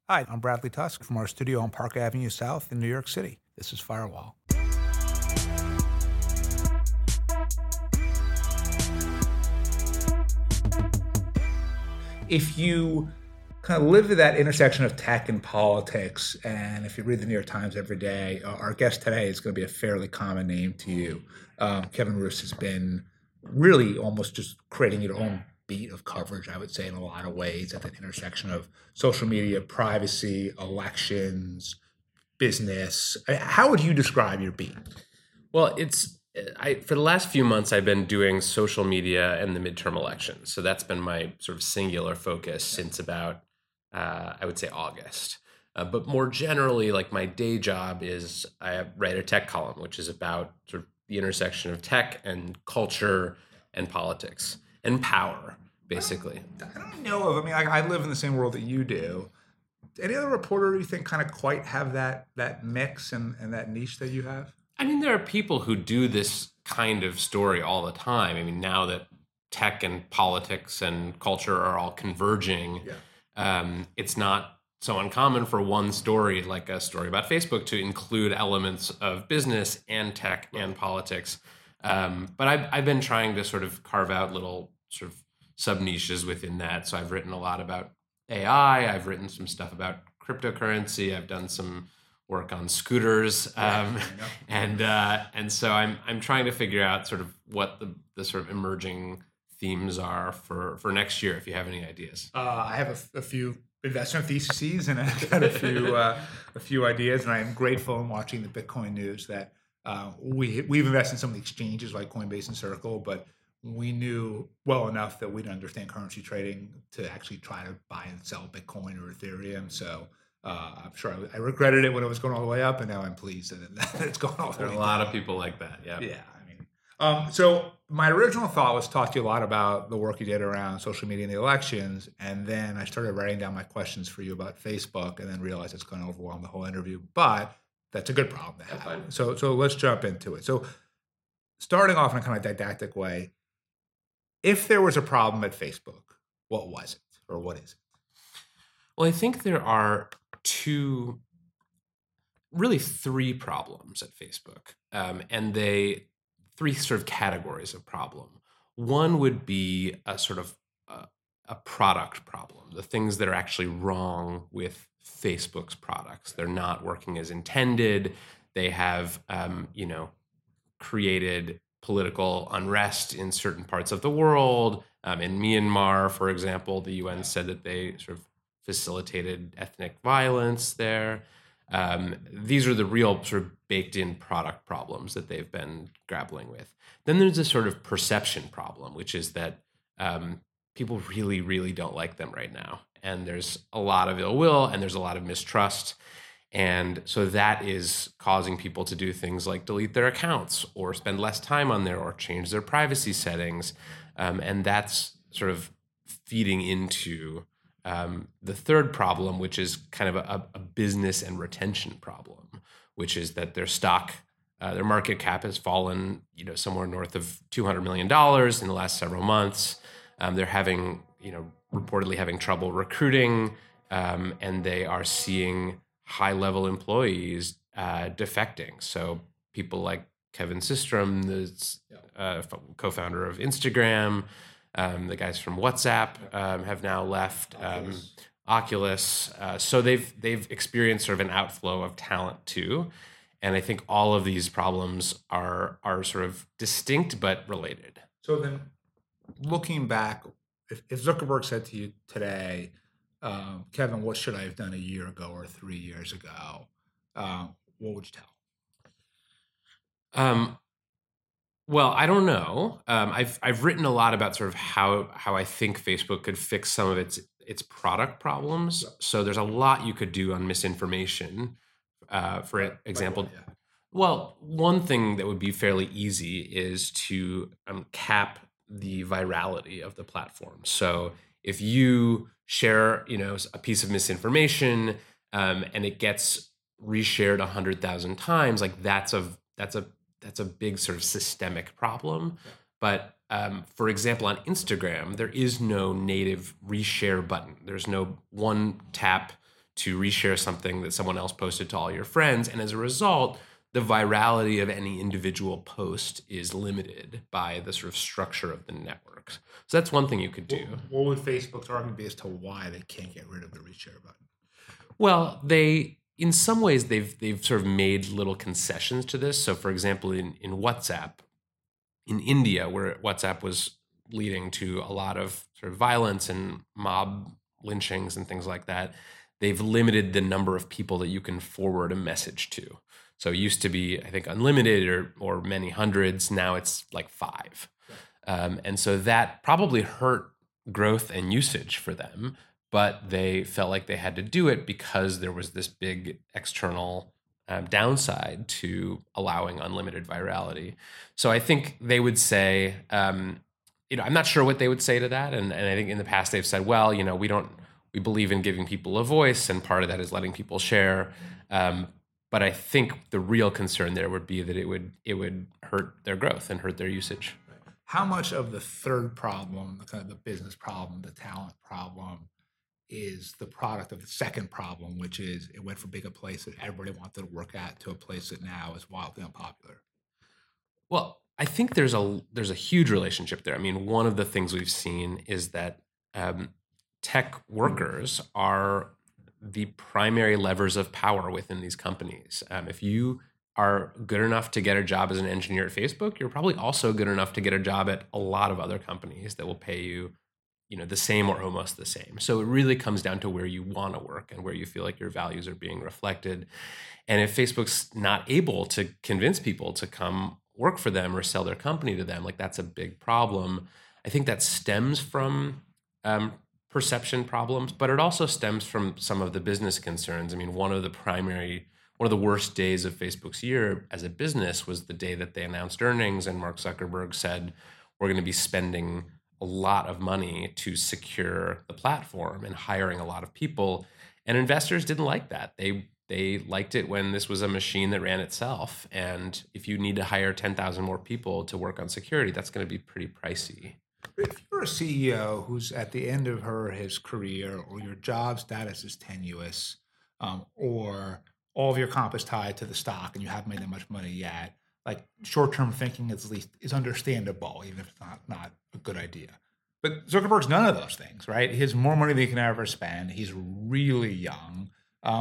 Hi, I'm Bradley Tusk from our studio on Park Avenue South in New York City. This is Firewall. If you kind of live at that intersection of tech and politics, and if you read the New York Times every day, our guest today is going to be a fairly common name to you. Kevin Roose has been really almost just creating your own beat of coverage, I would say, in a lot of ways at the intersection of social media, privacy, elections, business. How would you describe your beat? Well, for the last few months, I've been doing social media and the midterm elections. So that's been my sort of singular focus since about, I would say, August. But more generally, like my day job is I write a tech column, which is about sort of the intersection of tech and culture and politics and power, basically. I don't know of. I mean, I live in the same world that you do. Any other reporter you think kind of quite have that mix and that niche that you have? I mean, there are people who do this kind of story all the time. I mean, now that tech and politics and culture are all converging, it's not so uncommon for one story, like a story about Facebook, to include elements of business and tech and politics. But I've been trying to sort of carve out little sort of sub niches within that. So I've written a lot about AI. I've written some stuff about cryptocurrency. I've done some work on scooters, and so I'm trying to figure out sort of what the sort of emerging themes are for next year. If you have any ideas, I have a few investment theses, and I've got a few ideas, and I am grateful in watching the Bitcoin news that we've invested in some of the exchanges like Coinbase and Circle, but we knew well enough that we didn't understand currency trading to actually try to buy and sell Bitcoin or Ethereum. So I'm sure I regretted it when it was going all the way up, and now I'm pleased that it's going all the way down. There are a lot of people like that. Yeah. Yeah. I mean, so my original thought was to talk to you a lot about the work you did around social media and the elections, and then I started writing down my questions for you about Facebook, and then realized it's going to overwhelm the whole interview. But that's a good problem to have. So let's jump into it. So starting off in a kind of didactic way, if there was a problem at Facebook, what was it, or what is it? Well, I think there are really three problems at Facebook, and three sort of categories of problem. One would be a sort of a product problem, the things that are actually wrong with Facebook's products. They're not working as intended. They have, created political unrest in certain parts of the world. In Myanmar, for example, the UN said that they sort of facilitated ethnic violence there. These are the real sort of baked-in product problems that they've been grappling with. Then there's a sort of perception problem, which is that people really, really don't like them right now. And there's a lot of ill will and there's a lot of mistrust. And so that is causing people to do things like delete their accounts or spend less time on there or change their privacy settings. And that's sort of feeding into the third problem, which is kind of a business and retention problem, which is that their stock, their market cap has fallen, somewhere north of $200 million in the last several months. They're having, reportedly having trouble recruiting, and they are seeing high-level employees defecting. So people like Kevin Systrom, the co-founder of Instagram, the guys from WhatsApp have now left. Oculus. So they've experienced sort of an outflow of talent too. And I think all of these problems are sort of distinct but related. So then, looking back, if Zuckerberg said to you today, Kevin, what should I have done a year ago or 3 years ago? What would you tell? Well, I don't know. I've written a lot about sort of how I think Facebook could fix some of its product problems. So there's a lot you could do on misinformation. For example, well, one thing that would be fairly easy is to cap the virality of the platform. So if you share, a piece of misinformation and it gets reshared 100,000 times, like that's a big sort of systemic problem. But for example, on Instagram, there is no native reshare button. There's no one tap to reshare something that someone else posted to all your friends. And as a result, the virality of any individual post is limited by the sort of structure of the networks. So that's one thing you could do. What would Facebook's argument be as to why they can't get rid of the reshare button? Well, in some ways, they've sort of made little concessions to this. So, for example, in WhatsApp, in India, where WhatsApp was leading to a lot of sort of violence and mob lynchings and things like that, they've limited the number of people that you can forward a message to. So it used to be, I think, unlimited or many hundreds. Now it's like 5. And so that probably hurt growth and usage for them, but they felt like they had to do it because there was this big external downside to allowing unlimited virality. So I think they would say, I'm not sure what they would say to that. And I think in the past they've said, well, we believe in giving people a voice, and part of that is letting people share. But I think the real concern there would be that it would hurt their growth and hurt their usage. How much of the third problem, the kind of the business problem, the talent problem, is the product of the second problem, which is it went from being a place that everybody wanted to work at to a place that now is wildly unpopular? Well, I think there's a huge relationship there. I mean, one of the things we've seen is that tech workers are the primary levers of power within these companies. If you are good enough to get a job as an engineer at Facebook, you're probably also good enough to get a job at a lot of other companies that will pay you, the same or almost the same. So it really comes down to where you want to work and where you feel like your values are being reflected. And if Facebook's not able to convince people to come work for them or sell their company to them, like that's a big problem. I think that stems from perception problems, but it also stems from some of the business concerns. I mean, one of the worst days of Facebook's year as a business was the day that they announced earnings and Mark Zuckerberg said, we're going to be spending a lot of money to secure the platform and hiring a lot of people. And investors didn't like that. They liked it when this was a machine that ran itself. And if you need to hire 10,000 more people to work on security, that's going to be pretty pricey. If you're a CEO who's at the end of his career, or your job status is tenuous, or all of your comp is tied to the stock and you haven't made that much money yet, like short-term thinking is understandable, even if it's not a good idea. But Zuckerberg's none of those things, right? He has more money than he can ever spend. He's really young.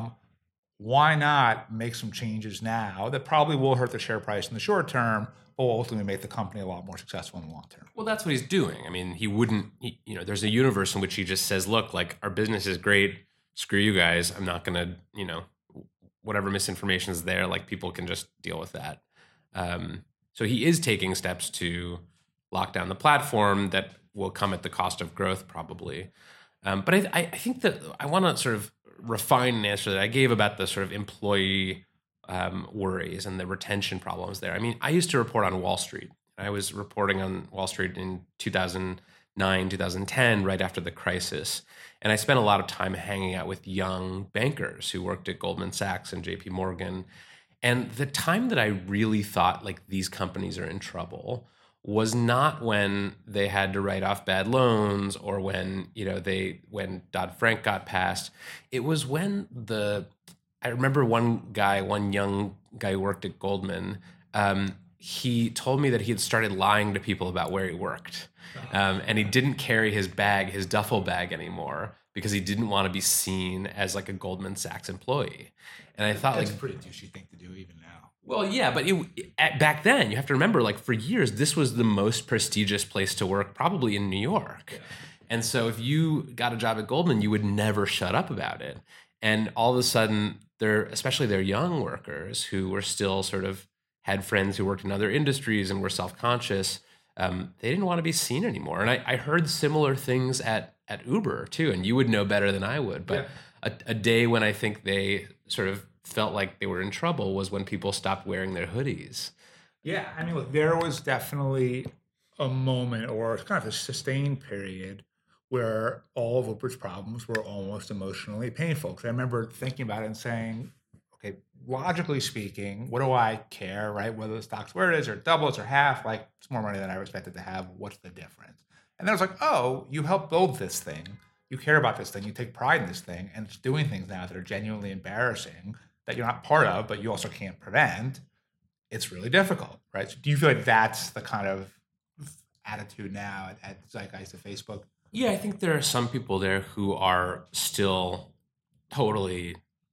Why not make some changes now that probably will hurt the share price in the short term, but will ultimately make the company a lot more successful in the long term? Well, that's what he's doing. I mean, there's a universe in which he just says, look, like our business is great. Screw you guys. I'm not going to, whatever misinformation is there, like people can just deal with that. So he is taking steps to lock down the platform that will come at the cost of growth, probably. But I think that I want to sort of refine an answer that I gave about the sort of employee worries and the retention problems there. I mean, I used to report on Wall Street. I was reporting on Wall Street in 2009, 2010, right after the crisis. And I spent a lot of time hanging out with young bankers who worked at Goldman Sachs and JP Morgan. And the time that I really thought like these companies are in trouble was not when they had to write off bad loans or when, when Dodd-Frank got passed. It was when I remember one young guy who worked at Goldman, he told me that he had started lying to people about where he worked. And he didn't carry his duffel bag anymore because he didn't want to be seen as like a Goldman Sachs employee. And I thought that's a pretty douchey thing to do even now. Well, yeah, but back then, you have to remember, like for years, this was the most prestigious place to work probably in New York. Yeah. And so if you got a job at Goldman, you would never shut up about it. And all of a sudden, especially their young workers who were still sort of had friends who worked in other industries and were self-conscious, they didn't want to be seen anymore. And I heard similar things at Uber too, and you would know better than I would. But a day when I think they sort of felt like they were in trouble was when people stopped wearing their hoodies. Yeah, I mean, look, there was definitely a moment or kind of a sustained period where all of Uber's problems were almost emotionally painful. Because I remember thinking about it and saying, okay, logically speaking, what do I care, right? Whether the stock's where it is or doubles or half, like it's more money than I expected to have. What's the difference? And then I was like, oh, you helped build this thing. you care about this thing, you take pride in this thing, and it's doing things now that are genuinely embarrassing that you're not part of, but you also can't prevent, it's really difficult, right? So do you feel like that's the kind of attitude now at Zeitgeist of Facebook? Yeah, I think there are some people there who are still totally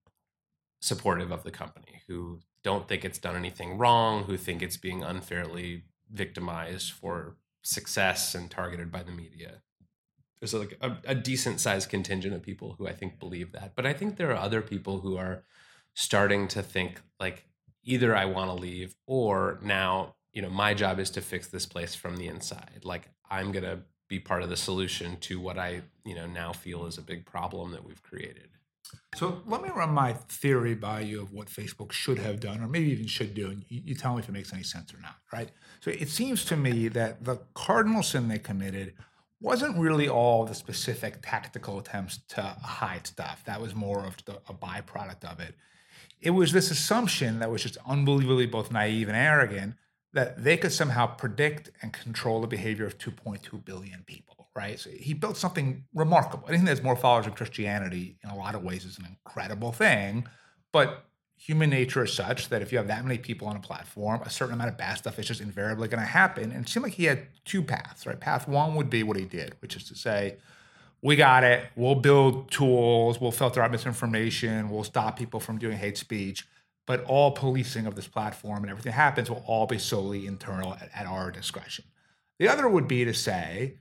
supportive of the company, who don't think it's done anything wrong, who think it's being unfairly victimized for success and targeted by the media. There's like a decent sized contingent of people who I think believe that. But I think there are other people who are starting to think like either I want to leave or now, my job is to fix this place from the inside. Like I'm going to be part of the solution to what I, now feel is a big problem that we've created. So let me run my theory by you of what Facebook should have done, or maybe even should do, and you tell me if it makes any sense or not, right? So it seems to me that the cardinal sin they committed wasn't really all the specific tactical attempts to hide stuff. That was more of a byproduct of it. It was this assumption that was just unbelievably both naive and arrogant that they could somehow predict and control the behavior of 2.2 billion people, right? So he built something remarkable. Anything that's more followers of Christianity in a lot of ways is an incredible thing, but human nature is such that if you have that many people on a platform, a certain amount of bad stuff is just invariably going to happen. And it seemed like he had two paths, right? Path one would be what he did, which is to say, we got it. We'll build tools. We'll filter out misinformation. We'll stop people from doing hate speech. But all policing of this platform and everything that happens will all be solely internal at our discretion. The other would be to say,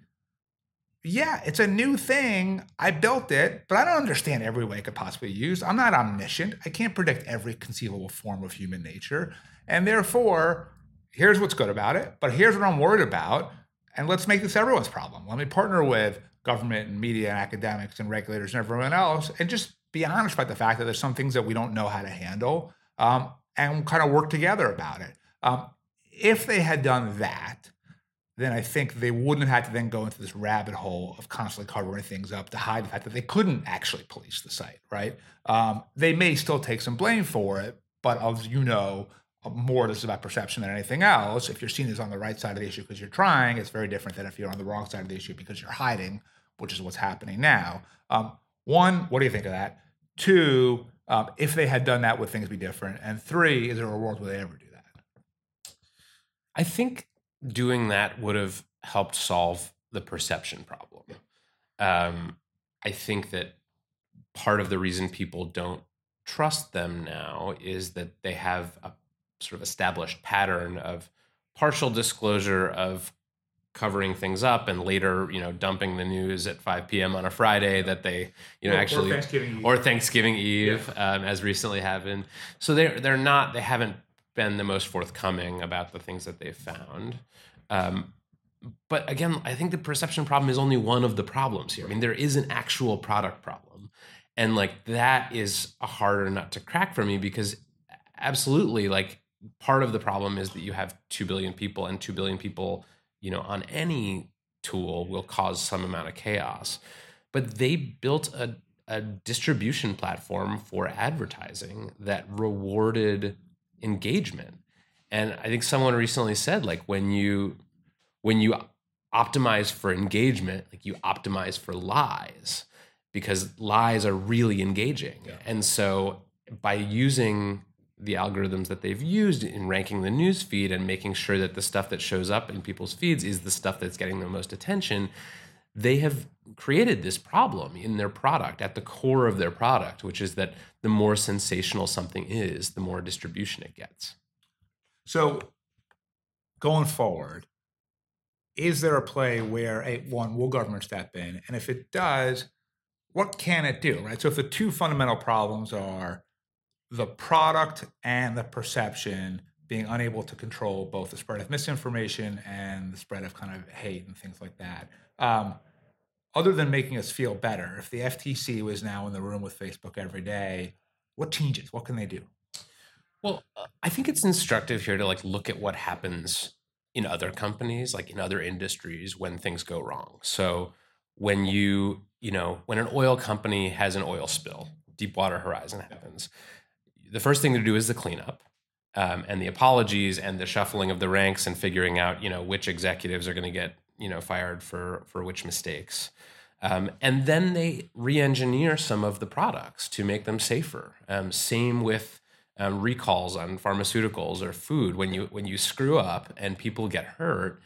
yeah, it's a new thing. I built it, but I don't understand every way it could possibly be used. I'm not omniscient. I can't predict every conceivable form of human nature. And therefore, here's what's good about it, but here's what I'm worried about. And let's make this everyone's problem. Let me partner with government and media and academics and regulators and everyone else and just be honest about the fact that there's some things that we don't know how to handle and kind of work together about it. If they had done that, then I think they wouldn't have had to then go into this rabbit hole of constantly covering things up to hide the fact that they couldn't actually police the site, right? They may still take some blame for it, but as you know, more this is about perception than anything else. If you're seen as on the right side of the issue because you're trying, it's very different than if you're on the wrong side of the issue because you're hiding, which is what's happening now. One, what do you think of that? Two, if they had done that, would things be different? And three, is there a world where they ever do that? I think doing that would have helped solve the perception problem. I think that part of the reason people don't trust them now is that they have a sort of established pattern of partial disclosure of covering things up and later, dumping the news at 5 p.m. on a Friday that they, actually, or Thanksgiving Eve, as recently happened. So they haven't been the most forthcoming about the things that they've found. But again, I think the perception problem is only one of the problems here. I mean, there is an actual product problem. And that is a harder nut to crack for me because absolutely, part of the problem is that you have 2 billion people and 2 billion people, on any tool will cause some amount of chaos. But they built a distribution platform for advertising that rewarded engagement. And I think someone recently said, when you optimize for engagement, you optimize for lies because lies are really engaging. Yeah. And so by using the algorithms that they've used in ranking the news feed and making sure that the stuff that shows up in people's feeds is the stuff that's getting the most attention, they have created this problem in their product, at the core of their product, which is that the more sensational something is, the more distribution it gets. So going forward, is there a play where will government step in? And if it does, what can it do, right? So if the two fundamental problems are the product and the perception being unable to control both the spread of misinformation and the spread of kind of hate and things like that, other than making us feel better, if the FTC was now in the room with Facebook every day, what changes? What can they do? Well, I think it's instructive here to look at what happens in other companies, in other industries when things go wrong. So when when an oil company has an oil spill, Deepwater Horizon happens, the first thing to do is the cleanup and the apologies and the shuffling of the ranks and figuring out, which executives are going to get, fired for which mistakes. And then they re-engineer some of the products to make them safer. Same with recalls on pharmaceuticals or food. When you screw up and people get hurt,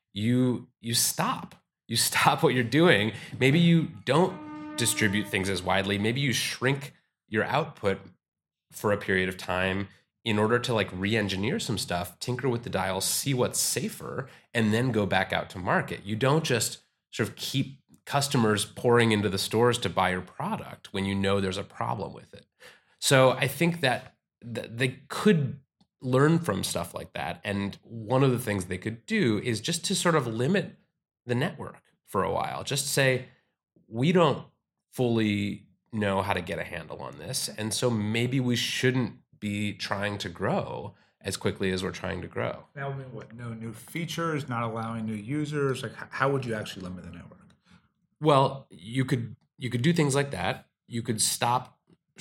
you stop. You stop what you're doing. Maybe you don't distribute things as widely. Maybe you shrink your output for a period of time in order to like re-engineer some stuff, tinker with the dials, see what's safer, and then go back out to market. You don't just sort of keep customers pouring into the stores to buy your product when you know there's a problem with it. So I think that they could learn from stuff like that. And one of the things they could do is just to sort of limit the network for a while. Just say, we don't fully know how to get a handle on this. And so maybe we shouldn't be trying to grow as quickly as we're trying to grow. That would mean what? No new features, not allowing new users? Like, how would you actually limit the network? Well, you could do things like that. You could stop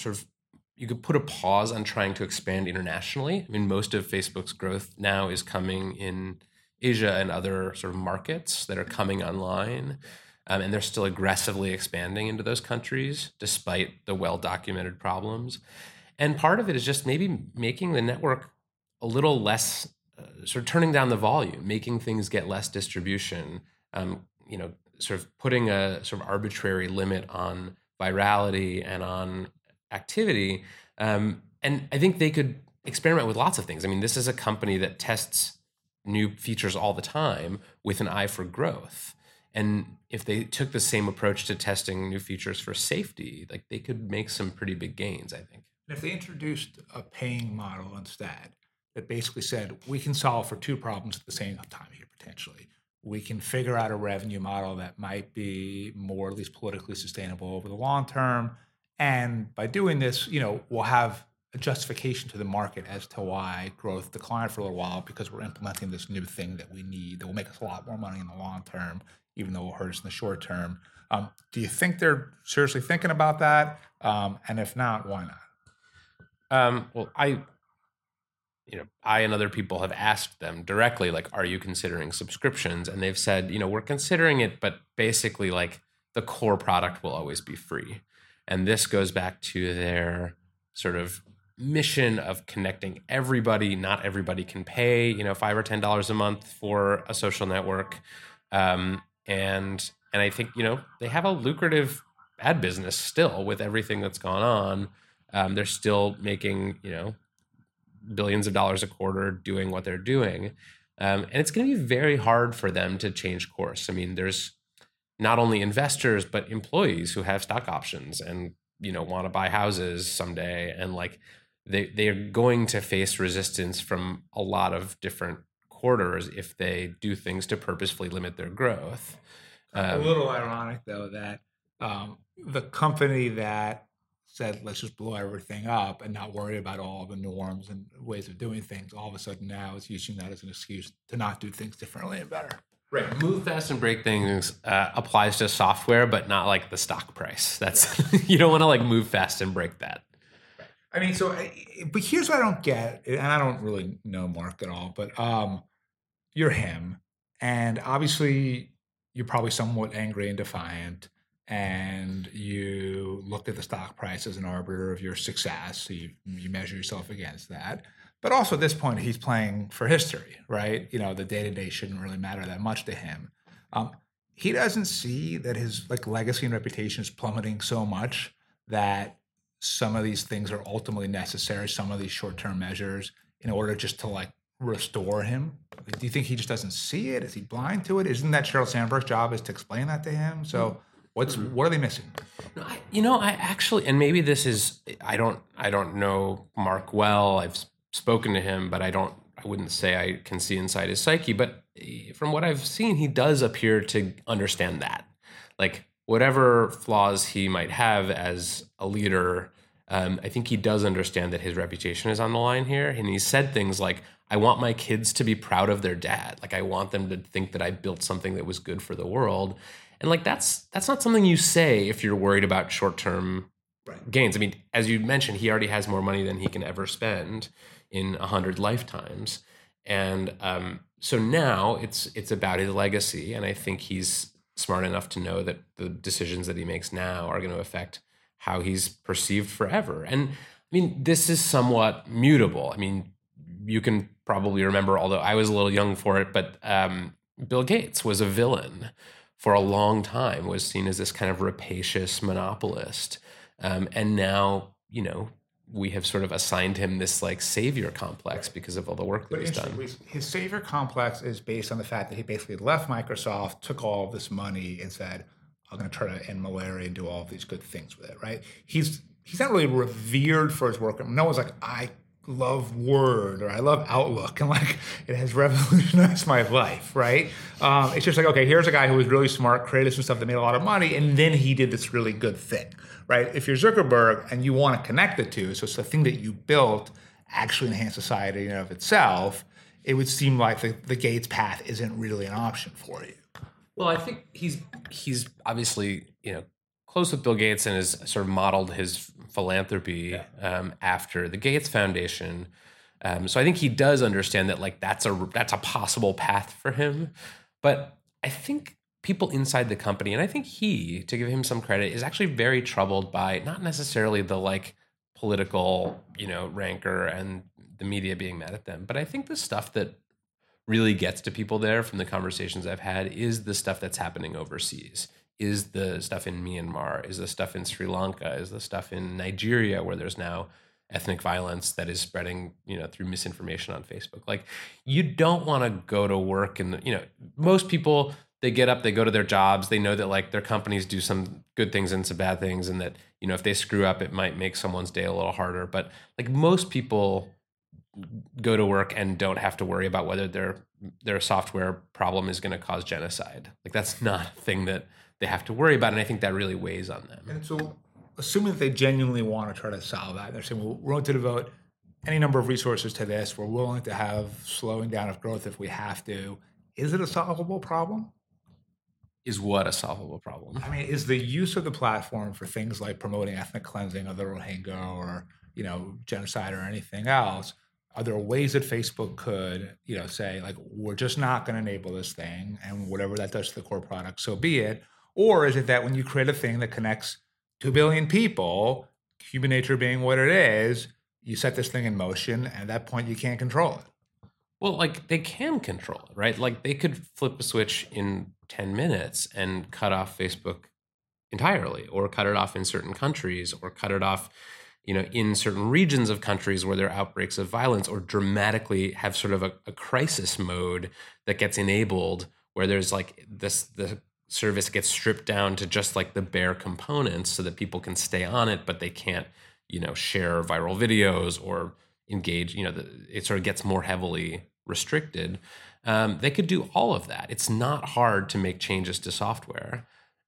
you could put a pause on trying to expand internationally. I mean, most of Facebook's growth now is coming in Asia and other sort of markets that are coming online. And they're still aggressively expanding into those countries despite the well-documented problems. And part of it is just maybe making the network a little less, sort of turning down the volume, making things get less distribution, sort of putting a sort of arbitrary limit on virality and on activity. And I think they could experiment with lots of things. I mean, this is a company that tests new features all the time with an eye for growth. And if they took the same approach to testing new features for safety, like they could make some pretty big gains, I think. And if they introduced a paying model instead that basically said, we can solve for two problems at the same time here, potentially. We can figure out a revenue model that might be more at least politically sustainable over the long term. And by doing this, we'll have a justification to the market as to why growth declined for a little while, because we're implementing this new thing that we need that will make us a lot more money in the long term, even though it will hurt us in the short term. Do you think they're seriously thinking about that? And if not, why not? Well, I and other people have asked them directly, like, are you considering subscriptions? And they've said, we're considering it, but basically, like, the core product will always be free. And this goes back to their sort of mission of connecting everybody. Not everybody can pay, $5 or $10 a month for a social network. And I think, they have a lucrative ad business still with everything that's gone on. They're still making, billions of dollars a quarter doing what they're doing. And it's going to be very hard for them to change course. I mean, there's not only investors, but employees who have stock options and, want to buy houses someday. And like, they are going to face resistance from a lot of different quarters if they do things to purposefully limit their growth. A little ironic, though, that the company that said, let's just blow everything up and not worry about all the norms and ways of doing things, all of a sudden now is using that as an excuse to not do things differently and better. Right. Move fast and break things applies to software, but not like the stock price. That's you don't want to like move fast and break that. I mean, but here's what I don't get, and I don't really know Mark at all, but you're him, and obviously you're probably somewhat angry and defiant, and you look at the stock price as an arbiter of your success, so you measure yourself against that. But also at this point, he's playing for history, right? The day-to-day shouldn't really matter that much to him. He doesn't see that his legacy and reputation is plummeting so much that some of these things are ultimately necessary, some of these short-term measures, in order just to restore him. Do you think he just doesn't see it? Is he blind to it? Isn't that Sheryl Sandberg's job is to explain that to him? So what are they missing? I actually, and maybe this is, I don't know Mark well. I've spoken to him, but I wouldn't say I can see inside his psyche. But from what I've seen, he does appear to understand that. Like, whatever flaws he might have as a leader, I think he does understand that his reputation is on the line here. And he said things like, I want my kids to be proud of their dad. Like, I want them to think that I built something that was good for the world. And like, that's not something you say if you're worried about short-term gains. I mean, as you mentioned, he already has more money than he can ever spend in 100 lifetimes. And so now it's about his legacy. And I think he's smart enough to know that the decisions that he makes now are going to affect how he's perceived forever. And I mean, this is somewhat mutable. I mean, you can probably remember, although I was a little young for it, but Bill Gates was a villain for a long time, was seen as this kind of rapacious monopolist. And now, we have sort of assigned him this like savior complex because of all the work that he's done. His savior complex is based on the fact that he basically left Microsoft, took all of this money, and said, "I'm going to try to end malaria and do all of these good things with it." Right? He's not really revered for his work. No one's like, "I love Word" or "I love Outlook," and like it has revolutionized my life. Right? It's just like, okay, here's a guy who was really smart, created some stuff that made a lot of money, and then he did this really good thing. Right? If you're Zuckerberg and you want to connect the two, so it's the thing that you built actually enhance society in and of itself, it would seem like the Gates path isn't really an option for you. Well, I think he's obviously close with Bill Gates and has sort of modeled his philanthropy after the Gates Foundation. So I think he does understand that like that's a possible path for him. But I think people inside the company, and I think he, to give him some credit, is actually very troubled by not necessarily the like political, rancor and the media being mad at them, but I think the stuff that really gets to people there from the conversations I've had is the stuff that's happening overseas, is the stuff in Myanmar, is the stuff in Sri Lanka, is the stuff in Nigeria where there's now ethnic violence that is spreading, through misinformation on Facebook. Like, you don't want to go to work and, most people, they get up, they go to their jobs, they know that like their companies do some good things and some bad things, and that, if they screw up, it might make someone's day a little harder. But like most people go to work and don't have to worry about whether their software problem is going to cause genocide. Like that's not a thing that they have to worry about, and I think that really weighs on them. And so, assuming that they genuinely want to try to solve that, they're saying, well, we're going to devote any number of resources to this. We're willing to have slowing down of growth if we have to. Is it a solvable problem? Is what a solvable problem? I mean, is the use of the platform for things like promoting ethnic cleansing of the Rohingya or, genocide or anything else, are there ways that Facebook could, say, like, we're just not going to enable this thing, and whatever that does to the core product, so be it? Or is it that when you create a thing that connects 2 billion people, human nature being what it is, you set this thing in motion, and at that point you can't control it? Well, like they can control it, right? Like they could flip a switch in 10 minutes and cut off Facebook entirely, or cut it off in certain countries, or cut it off, in certain regions of countries where there are outbreaks of violence, or dramatically have sort of a crisis mode that gets enabled where there's like the service gets stripped down to just like the bare components so that people can stay on it, but they can't, share viral videos or engage, it sort of gets more heavily restricted. They could do all of that. It's not hard to make changes to software,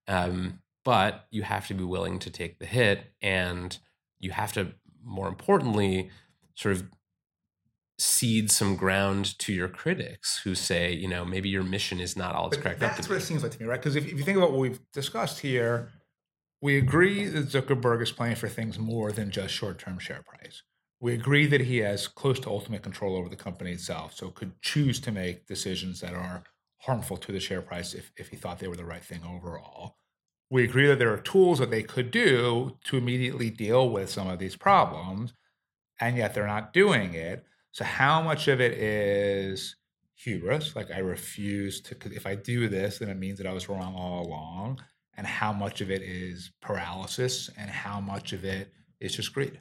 but you have to be willing to take the hit, and you have to, more importantly, sort of cede some ground to your critics who say, maybe your mission is not all it's cracked up to be. That's what it seems like to me, right? Because if you think about what we've discussed here, we agree that Zuckerberg is playing for things more than just short-term share price. We agree that he has close to ultimate control over the company itself, so could choose to make decisions that are harmful to the share price if he thought they were the right thing overall. We agree that there are tools that they could do to immediately deal with some of these problems, and yet they're not doing it. So how much of it is hubris, like I refuse to, if I do this, then it means that I was wrong all along, and how much of it is paralysis, and how much of it is just greed?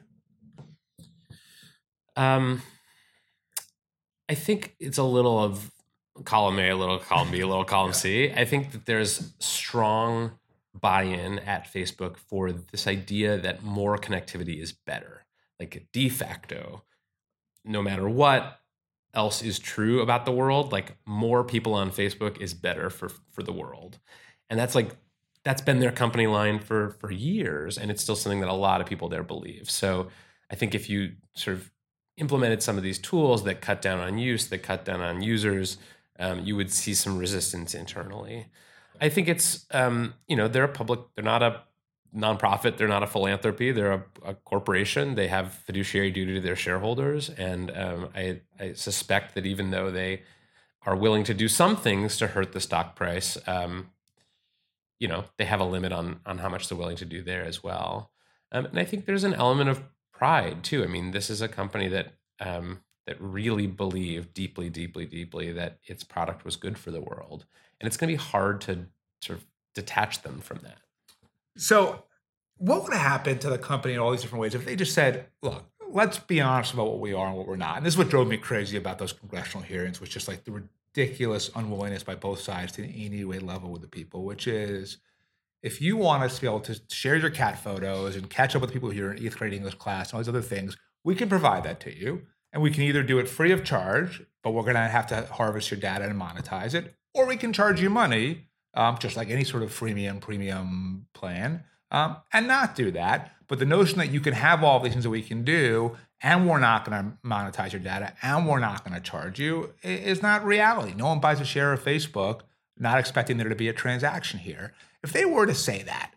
I think it's a little of column A, a little column B, a little column C. I think that there's strong buy-in at Facebook for this idea that more connectivity is better. Like de facto, no matter what else is true about the world, like more people on Facebook is better for the world. And that's been their company line for years, and it's still something that a lot of people there believe. So I think if you sort of implemented some of these tools that cut down on use, that cut down on users, you would see some resistance internally. I think it's, they're they're not a nonprofit, they're not a philanthropy, they're a corporation. They have fiduciary duty to their shareholders. And I suspect that even though they are willing to do some things to hurt the stock price, they have a limit on how much they're willing to do there as well. And I think there's an element of pride too. I mean, this is a company that really believed deeply, deeply, deeply that its product was good for the world, and it's going to be hard to sort of detach them from that. So, what would happen to the company in all these different ways if they just said, look, let's be honest about what we are and what we're not? And this is what drove me crazy about those congressional hearings, was just like the ridiculous unwillingness by both sides to in any way level with the people, which is, if you want us to be able to share your cat photos and catch up with people here in 8th grade English class and all these other things, we can provide that to you. And we can either do it free of charge, but we're going to have to harvest your data and monetize it, or we can charge you money, just like any sort of freemium premium plan, and not do that. But the notion that you can have all these things that we can do, and we're not going to monetize your data, and we're not going to charge you, is not reality. No one buys a share of Facebook not expecting there to be a transaction here. If they were to say that,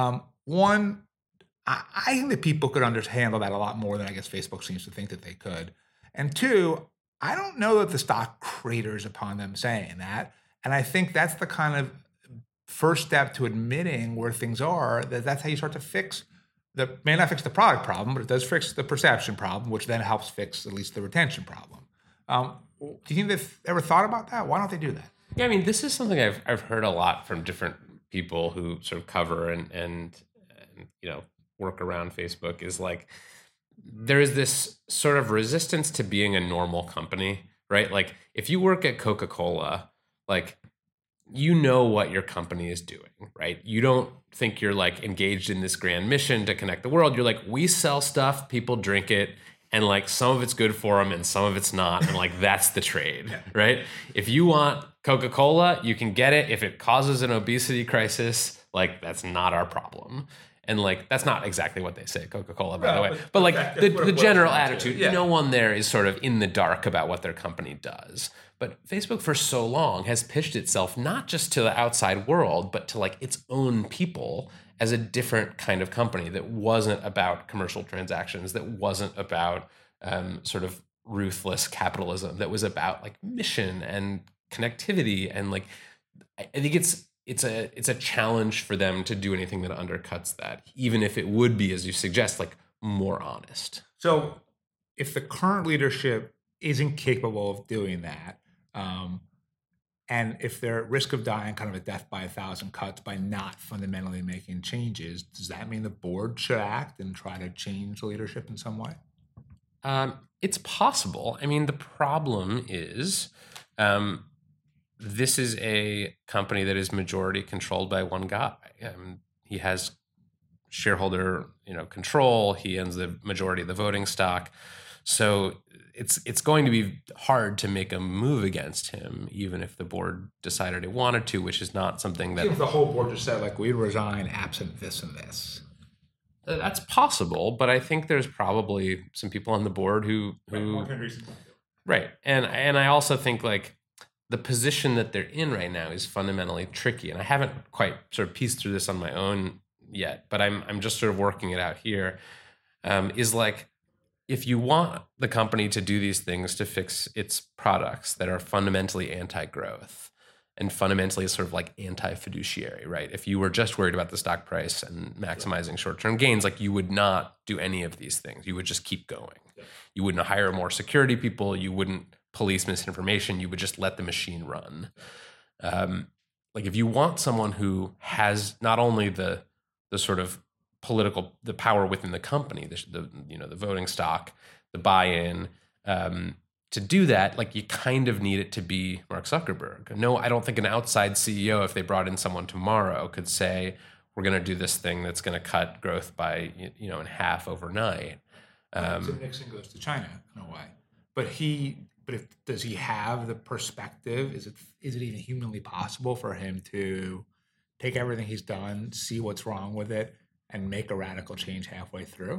one, I think that people could handle that a lot more than I guess Facebook seems to think that they could. And two, I don't know that the stock craters upon them saying that. And I think that's the kind of first step to admitting where things are, that's how you start to fix may not fix the product problem, but it does fix the perception problem, which then helps fix at least the retention problem. Do you think they've ever thought about that? Why don't they do that? Yeah, I mean, this is something I've heard a lot from different people who sort of cover and work around Facebook, is like, there is this sort of resistance to being a normal company, right? Like, if you work at Coca-Cola, like, what your company is doing, right? You don't think you're like engaged in this grand mission to connect the world. You're like, we sell stuff, people drink it, and like some of it's good for them and some of it's not. And like, that's the trade, right? If you want Coca-Cola, you can get it. If it causes an obesity crisis, like, that's not our problem. And like, that's not exactly what they say at Coca-Cola, by the way. But like the general attitude, no one there is sort of in the dark about what their company does. But Facebook for so long has pitched itself not just to the outside world, but to like its own people as a different kind of company that wasn't about commercial transactions, that wasn't about sort of ruthless capitalism, that was about like mission and connectivity. And like, I think it's a challenge for them to do anything that undercuts that, even if it would be, as you suggest, like more honest. So if the current leadership isn't capable of doing that, and if they're at risk of dying kind of a death by 1,000 cuts by not fundamentally making changes, does that mean the board should act and try to change the leadership in some way? It's possible. I mean, the problem is this is a company that is majority controlled by one guy. He has shareholder control. He owns the majority of the voting stock. So it's going to be hard to make a move against him, even if the board decided it wanted to, which is not something that... If the whole board just said, like, we'd resign absent this and this. That's possible, but I think there's probably some people on the board who right. And I also think, like, the position that they're in right now is fundamentally tricky. And I haven't quite sort of pieced through this on my own yet, but I'm just sort of working it out here. Is like, if you want the company to do these things to fix its products that are fundamentally anti-growth and fundamentally sort of like anti-fiduciary, right? If you were just worried about the stock price and maximizing short-term gains, like, you would not do any of these things. You would just keep going. You wouldn't hire more security people. You wouldn't police misinformation. You would just let the machine run. Like, if you want someone who has not only the sort of the power within the company, the voting stock, the buy-in, to do that, like, you kind of need it to be Mark Zuckerberg. No, I don't think an outside CEO, if they brought in someone tomorrow, could say, we're going to do this thing that's going to cut growth by in half overnight. So Nixon goes to China in a way, but does he have the perspective? Is it even humanly possible for him to take everything he's done, see what's wrong with it, and make a radical change halfway through?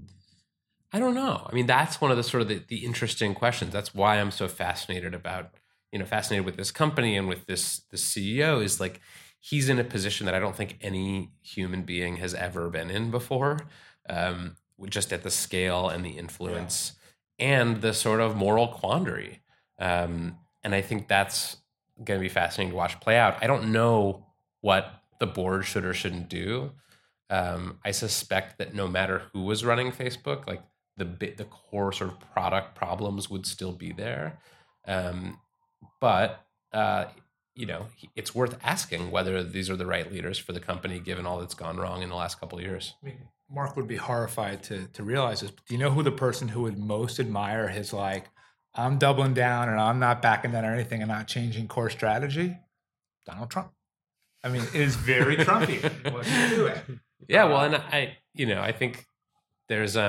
I don't know. I mean, that's one of the sort of the interesting questions. That's why I'm so fascinated with this company and with this CEO, is like, he's in a position that I don't think any human being has ever been in before, just at the scale and the influence and the sort of moral quandary. And I think that's going to be fascinating to watch play out. I don't know what the board should or shouldn't do. I suspect that no matter who was running Facebook, like the core sort of product problems would still be there. But it's worth asking whether these are the right leaders for the company, given all that's gone wrong in the last couple of years. I mean, Mark would be horrified to realize this. But do you know who the person who would most admire his I'm doubling down and I'm not backing down or anything and not changing core strategy? Donald Trump. I mean, it is very Trumpian. What's he doing? Yeah, well, and I think there's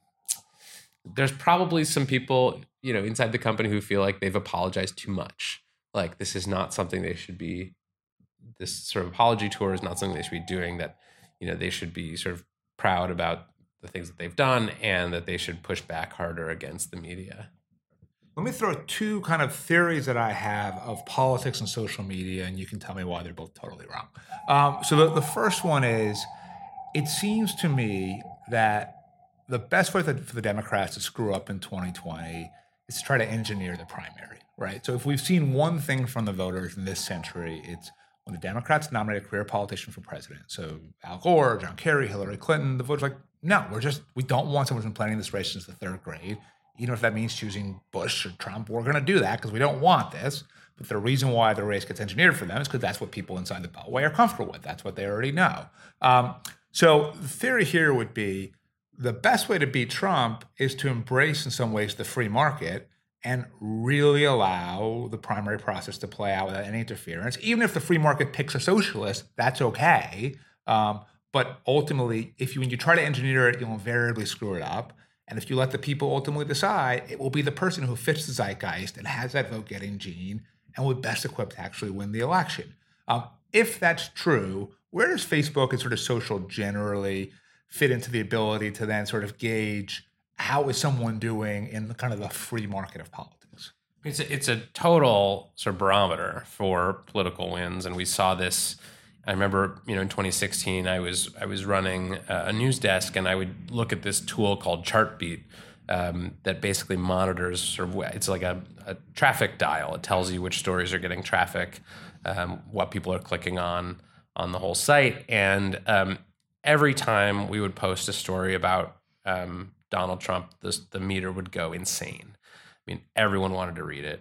probably some people, inside the company who feel like they've apologized too much. Like this is not something they should be. This sort of apology tour is not something they should be doing. That they should be sort of proud about the things that they've done and that they should push back harder against the media. Let me throw two kind of theories that I have of politics and social media, and you can tell me why they're both totally wrong. So the first one is, it seems to me that the best way for the Democrats to screw up in 2020 is to try to engineer the primary, right? So if we've seen one thing from the voters in this century, it's when the Democrats nominate a career politician for president. So Al Gore, John Kerry, Hillary Clinton, the voters are like, no, we don't want someone who's been planning this race since the third grade. Even if that means choosing Bush or Trump, we're going to do that because we don't want this. But the reason why the race gets engineered for them is because that's what people inside the Beltway are comfortable with. That's what they already know. So the theory here would be the best way to beat Trump is to embrace in some ways the free market and really allow the primary process to play out without any interference. Even if the free market picks a socialist, that's okay. But ultimately, when you try to engineer it, you'll invariably screw it up. And if you let the people ultimately decide, it will be the person who fits the zeitgeist and has that vote-getting gene and will be best equipped to actually win the election. If that's true, where does Facebook and sort of social generally fit into the ability to then sort of gauge how is someone doing in the kind of the free market of politics? It's a total sort of barometer for political wins, and we saw this. I remember, in 2016, I was running a news desk, and I would look at this tool called Chartbeat that basically monitors sort of, it's like a traffic dial. It tells you which stories are getting traffic, what people are clicking on the whole site, and every time we would post a story about Donald Trump, the meter would go insane. I mean, everyone wanted to read it.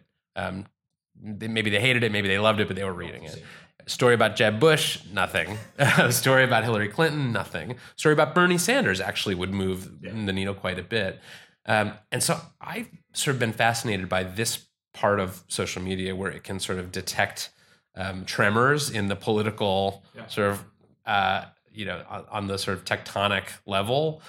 Maybe they hated it, maybe they loved it, but they were reading it. Story about Jeb Bush, nothing. Story about Hillary Clinton, nothing. Story about Bernie Sanders actually would move the needle quite a bit. And so I've sort of been fascinated by this part of social media where it can sort of detect tremors in the political sort of, on the sort of tectonic level.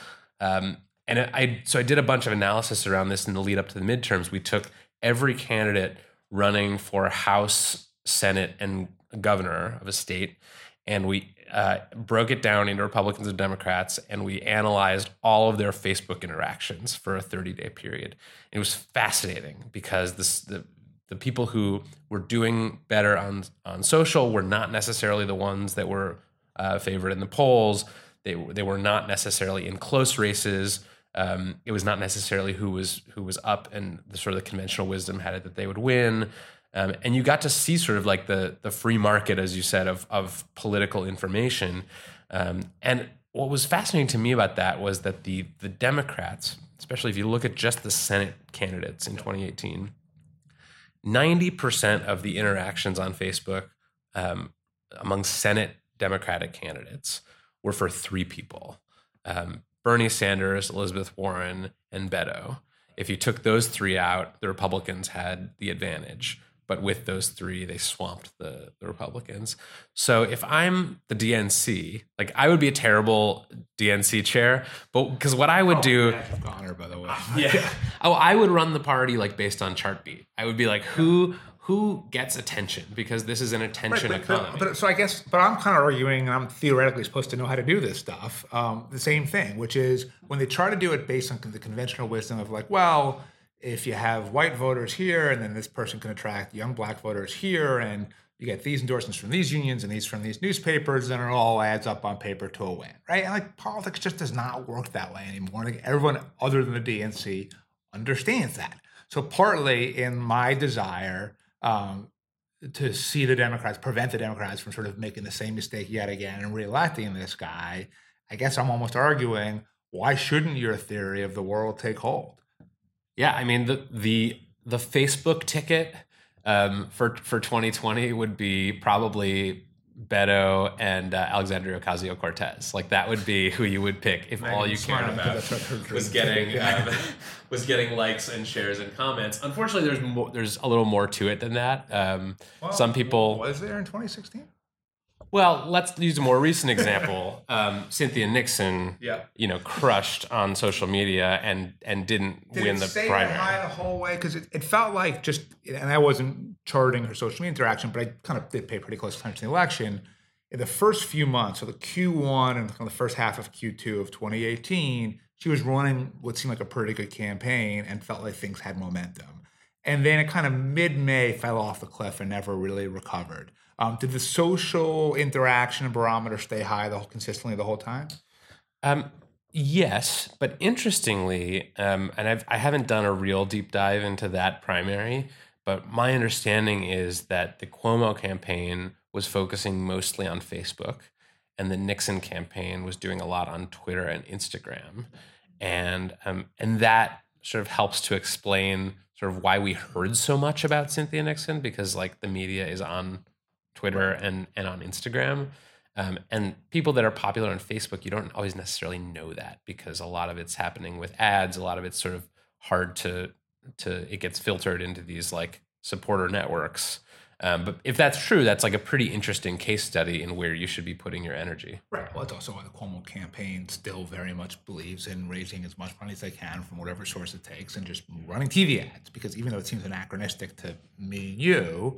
I did a bunch of analysis around this in the lead up to the midterms. We took every candidate running for House, Senate, and governor of a state, and we broke it down into Republicans and Democrats, and we analyzed all of their Facebook interactions for a 30-day period. It was fascinating because the people who were doing better on social were not necessarily the ones that were favored in the polls. They were not necessarily in close races. It was not necessarily who was up, and the sort of the conventional wisdom had it that they would win. And you got to see sort of like the free market, as you said, of political information. And what was fascinating to me about that was that the Democrats, especially if you look at just the Senate candidates in 2018, 90% of the interactions on Facebook among Senate Democratic candidates were for three people: Bernie Sanders, Elizabeth Warren, and Beto. If you took those three out, the Republicans had the advantage. But with those three, they swamped the Republicans. So if I'm the DNC, like I would be a terrible DNC chair, but because what I would do, honor, by the way, I would run the party like based on Chartbeat. I would be like, who gets attention, because this is an attention economy. But I'm kind of arguing, and I'm theoretically supposed to know how to do this stuff. The same thing, which is when they try to do it based on the conventional wisdom of like, well, if you have white voters here, and then this person can attract young black voters here, and you get these endorsements from these unions and these from these newspapers, then it all adds up on paper to a win, right? And like politics just does not work that way anymore. Like everyone other than the DNC understands that. So partly in my desire to see the Democrats, prevent the Democrats from sort of making the same mistake yet again and reelecting this guy, I guess I'm almost arguing, why shouldn't your theory of the world take hold? Yeah, I mean the Facebook ticket for 2020 would be probably Beto and Alexandria Ocasio-Cortez. Like that would be who you would pick if all you cared about was getting likes and shares and comments. Unfortunately, there's a little more to it than that. Some people was there in 2016. Well, let's use a more recent example. Cynthia Nixon, crushed on social media and didn't win the primary. High the whole way? Because it felt like and I wasn't charting her social media interaction, but I kind of did pay pretty close attention to the election. In the first few months, so the Q1 and the first half of Q2 of 2018, she was running what seemed like a pretty good campaign and felt like things had momentum. And then it kind of mid-May fell off the cliff and never really recovered. Did the social interaction barometer stay high consistently the whole time? Yes, but interestingly, and I haven't done a real deep dive into that primary, but my understanding is that the Cuomo campaign was focusing mostly on Facebook, and the Nixon campaign was doing a lot on Twitter and Instagram, and that sort of helps to explain sort of why we heard so much about Cynthia Nixon, because like the media is on Twitter and on Instagram. And people that are popular on Facebook, you don't always necessarily know that because a lot of it's happening with ads. A lot of it's sort of hard to it gets filtered into these like supporter networks. But if that's true, that's like a pretty interesting case study in where you should be putting your energy. Right. Well, it's also why the Cuomo campaign still very much believes in raising as much money as they can from whatever source it takes and just running TV ads. Because even though it seems anachronistic to me and you,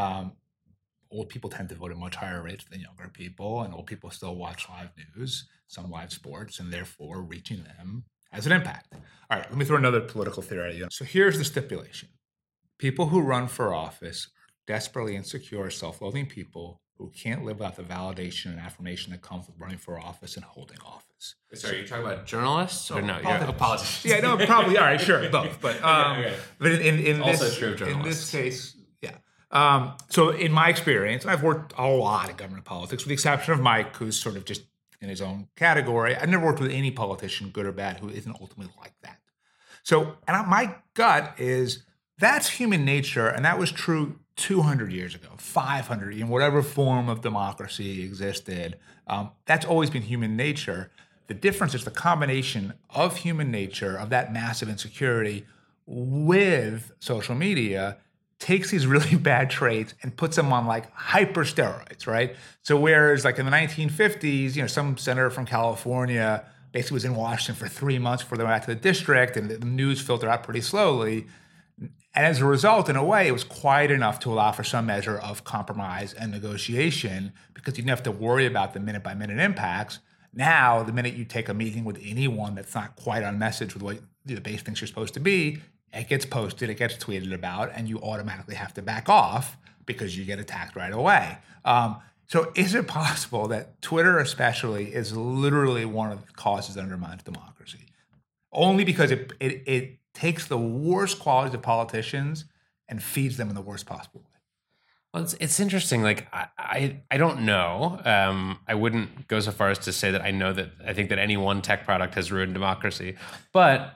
old people tend to vote at much higher rates than younger people, and old people still watch live news, some live sports, and therefore reaching them has an impact. All right, let me throw another political theory at you. So here's the stipulation. People who run for office are desperately insecure, self-loathing people who can't live without the validation and affirmation that comes with running for office and holding office. Sorry, are you talking about journalists or no? Politicians. Yeah, no, probably. All right, sure, both. But okay. But in also this, true of journalists. In this case, yeah. So in my experience, I've worked a lot in government politics, with the exception of Mike, who's sort of just in his own category. I've never worked with any politician, good or bad, who isn't ultimately like that. So, and my gut is that's human nature, and that was true 200 years ago, 500, in whatever form of democracy existed. That's always been human nature. The difference is the combination of human nature, of that massive insecurity, with social media takes these really bad traits and puts them on like hyper steroids, right? So whereas like in the 1950s, some senator from California basically was in Washington for 3 months before they went back to the district, and the news filtered out pretty slowly. And as a result, in a way, it was quiet enough to allow for some measure of compromise and negotiation because you didn't have to worry about the minute-by-minute impacts. Now, the minute you take a meeting with anyone that's not quite on message with what the base thinks you're supposed to be, it gets posted, it gets tweeted about, and you automatically have to back off because you get attacked right away. So is it possible that Twitter especially is literally one of the causes that undermines democracy? Only because it takes the worst qualities of politicians and feeds them in the worst possible way. Well, it's interesting. Like I don't know. I wouldn't go so far as to say that I think that any one tech product has ruined democracy, but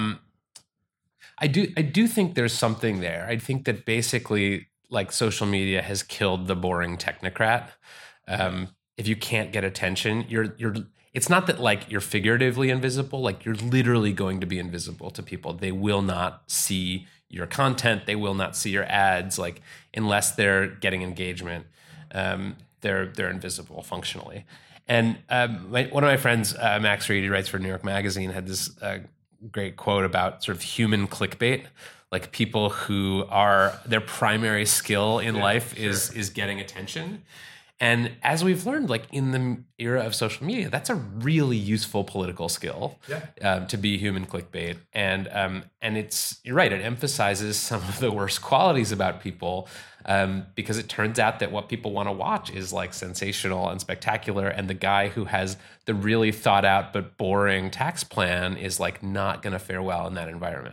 I do think there's something there. I think that basically, like, social media has killed the boring technocrat. If you can't get attention, you're. It's not that like you're figuratively invisible. Like you're literally going to be invisible to people. They will not see your content. They will not see your ads. Like unless they're getting engagement, they're invisible functionally. And one of my friends, Max Reed, who writes for New York Magazine, had this great quote about sort of human clickbait, like people who are their primary skill in life is getting attention. And as we've learned, like in the era of social media, that's a really useful political skill to be human clickbait. And you're right, it emphasizes some of the worst qualities about people because it turns out that what people want to watch is like sensational and spectacular. And the guy who has the really thought out but boring tax plan is like not going to fare well in that environment.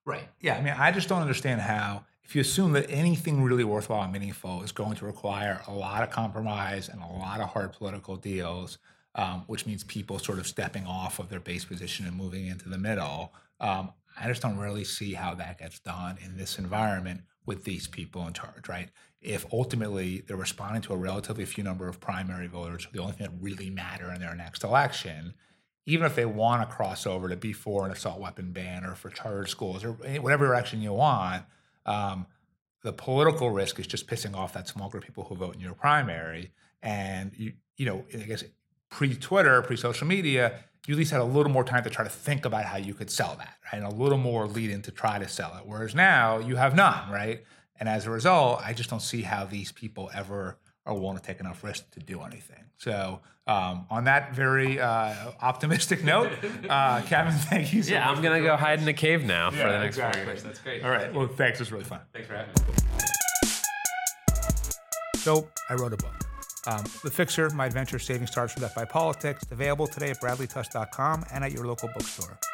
Right. Yeah. I mean, I just don't understand how, if you assume that anything really worthwhile and meaningful is going to require a lot of compromise and a lot of hard political deals, which means people sort of stepping off of their base position and moving into the middle. I just don't really see how that gets done in this environment with these people in charge, right? If ultimately they're responding to a relatively few number of primary voters, the only thing that really matter in their next election, even if they want to cross over to be for an assault weapon ban or for charter schools or whatever direction you want, the political risk is just pissing off that small group of people who vote in your primary. And I guess pre-Twitter, pre-social media, you at least had a little more time to try to think about how you could sell that, right? And a little more lead in to try to sell it. Whereas now you have none, right? And as a result, I just don't see how these people ever are willing to take enough risk to do anything. So on that very optimistic note, Kevin, thank you so much. Yeah, I'm going to go hide in a cave now for the next 4 exactly. years. That's great. All right. Well, thanks. It was really fun. Thanks for having me. So I wrote a book. The Fixer, My Adventure Saving Stars from Death by Politics, available today at bradleytuss.com and at your local bookstore.